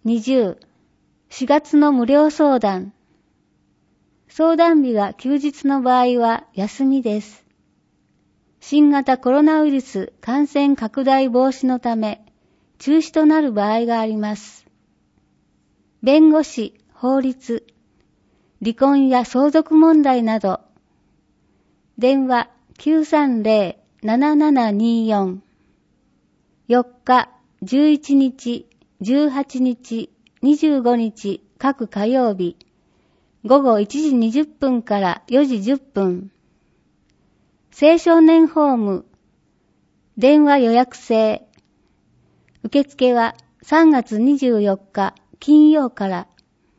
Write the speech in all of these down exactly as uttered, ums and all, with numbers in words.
にじゅう、しがつの無料相談。相談日が休日の場合は休みです。新型コロナウイルス感染拡大防止のため中止となる場合があります。弁護士、法律、離婚や相続問題など。電話 きゅうさんゼロ ななななによん。よっか、じゅういちにち、じゅうはちにち、にじゅうごにち各火曜日、午後いちじにじゅっぷんからよじじゅっぷん。青少年ホーム、電話予約制。受付はさんがつにじゅうよっか金曜から。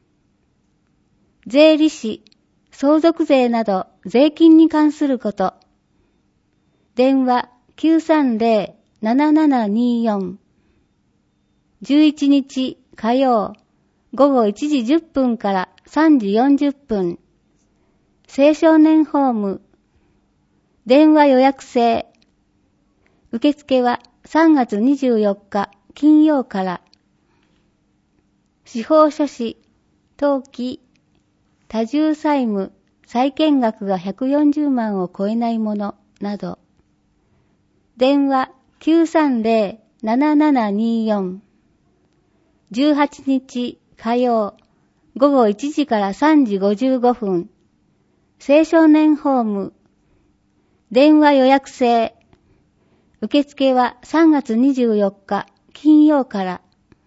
税理士、相続税など税金に関すること。電話 きゅうさんゼロ ななななによん。じゅういちにち火曜、午後いちじじゅっぷんからさんじよんじゅっぷん。青少年ホーム、電話予約制。受付はさんがつにじゅうよっか金曜から。司法書士、登記、多重債務、債権額がひゃくよんじゅうまんを超えないものなど。電話 きゅうさんゼロ ななななによん。じゅうはちにち火曜、午後いちじからさんじごじゅうごふん。青少年ホーム、電話予約制。受付はさんがつにじゅうよっか金曜から。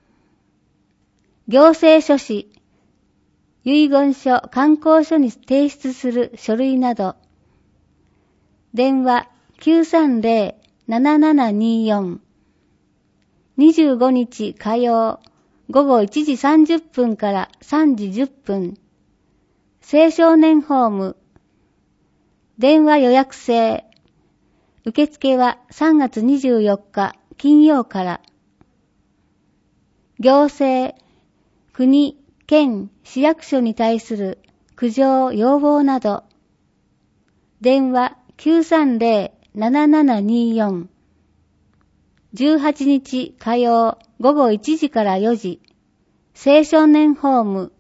行政書士、遺言書、観光書に提出する書類など。電話 きゅうさんゼロ ななななによん。にじゅうごにち火曜、午後いちじさんじゅっぷんからさんじじゅっぷん。青少年ホーム、電話予約制。受付はさんがつにじゅうよっか金曜から。行政、国、県、市役所に対する苦情、要望など。電話 きゅうさんゼロ ななななによん。じゅうはちにち火曜午後いちじからよじ。青少年ホーム。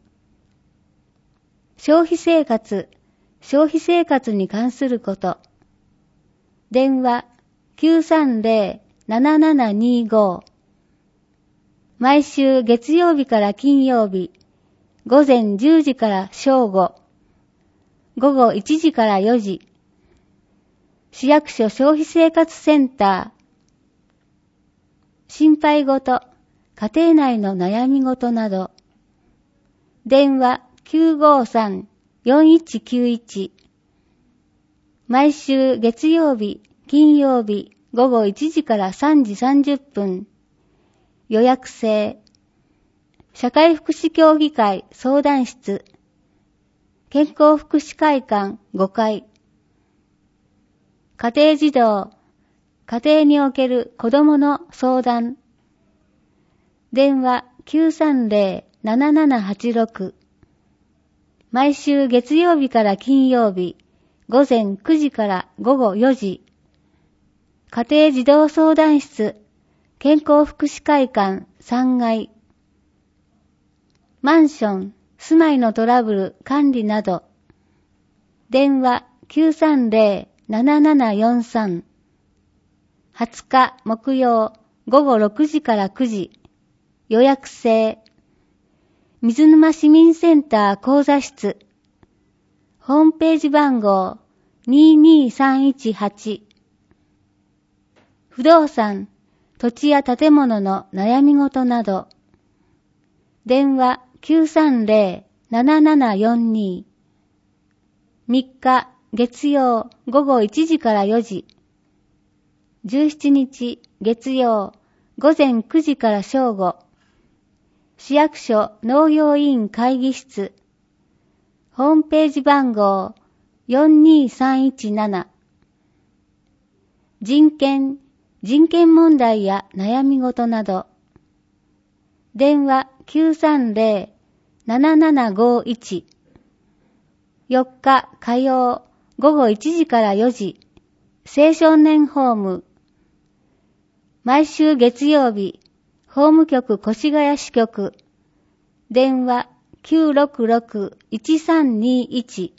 消費生活、消費生活に関すること。電話 きゅうさんゼロ ななななにご。毎週月曜日から金曜日、午前じゅうじから正午、午後いちじからよじ。市役所消費生活センター。心配事、家庭内の悩み事など。電話 きゅうごさん よんいちきゅういち。毎週月曜日、金曜日、午後いちじからさんじさんじゅっぷん。予約制。社会福祉協議会相談室。健康福祉会館ごかい。家庭児童、家庭における子どもの相談。電話 きゅうさんゼロ ななななはちろく。毎週月曜日から金曜日、午前くじから午後よじ。家庭児童相談室、健康福祉会館さんがい。マンション、住まいのトラブル管理など。電話 きゅうさんゼロ ななななよんさん。はつか木曜午後ろくじからくじ。予約制。水沼市民センター講座室。ホームページ番号ににさんいちはち。不動産、土地や建物の悩み事など。電話 きゅうさんゼロ ななななよんに。みっか月曜午後いちじからよじ。じゅうしちにち月曜午前くじから正午。市役所農業委員会議室。ホームページ番号よんにさんいちなな。人権、人権問題や悩み事など。電話 きゅうさんゼロ ななななごいち。よっか火曜午後いちじからよじ。青少年ホーム。毎週月曜日、法務局越谷支局、 電話 きゅうろくろく いちさんにいち。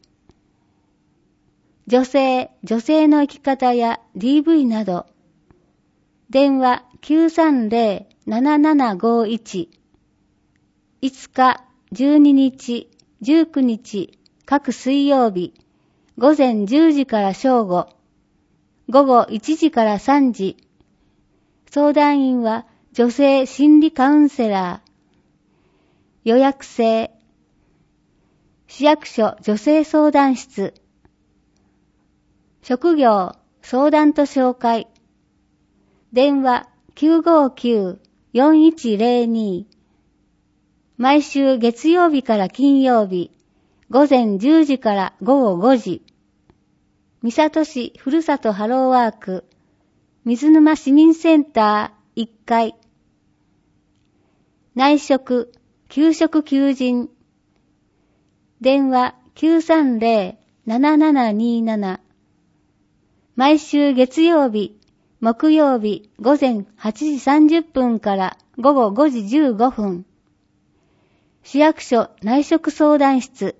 女性、女性の生き方や ディーブイ など。電話 きゅうさんぜろ ななななごいち。いつか、じゅうににち、じゅうくにち、各水曜日、午前じゅうじから正午、午後いちじからさんじ。相談員は女性心理カウンセラー。予約制。市役所女性相談室。職業、相談と紹介。電話 きゅうごきゅう よんいちぜろに。毎週月曜日から金曜日、午前じゅうじから午後ごじ。三郷市ふるさとハローワーク、水沼市民センターいっかい。内職、給食求人。電話 きゅうさんぜろ ななななになな。毎週月曜日、木曜日午前はちじさんじゅっぷんから午後ごじじゅうごふん。市役所内職相談室。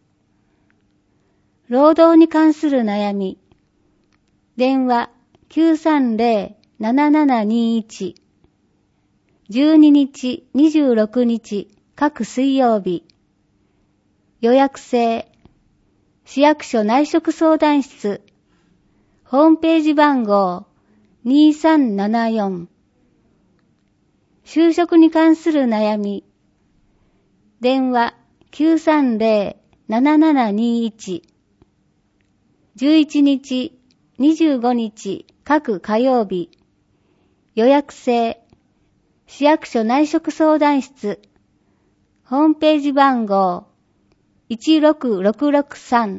労働に関する悩み。電話 きゅうさんぜろ ななななにいち。じゅうににち、にじゅうろくにち、各水曜日。予約制。市役所内職相談室。ホームページ番号にさんななよん。就職に関する悩み。電話 きゅうさんぜろ ななななにいち。じゅういちにち、にじゅうごにち、各火曜日。予約制。市役所内職相談室。ホームページ番号いちろくろくろくさん。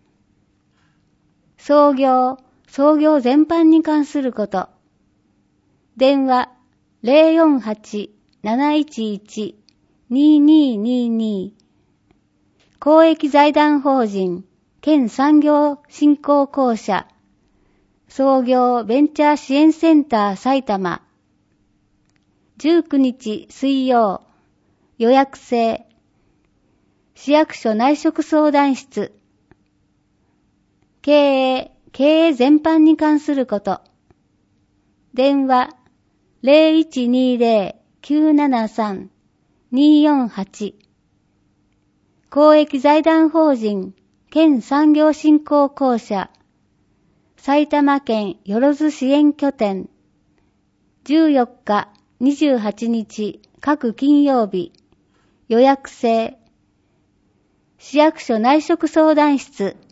創業、創業全般に関すること。電話 ぜろよんはち なないちいち にににに。公益財団法人県産業振興公社創業ベンチャー支援センター埼玉。じゅうくにち水曜、予約制。市役所内職相談室。経営、経営全般に関すること。電話 ぜろいちにぜろ きゅうななさん によんはち。公益財団法人県産業振興公社埼玉県よろず支援拠点。じゅうよっか、にじゅうはちにち、各金曜日。予約制。市役所内職相談室。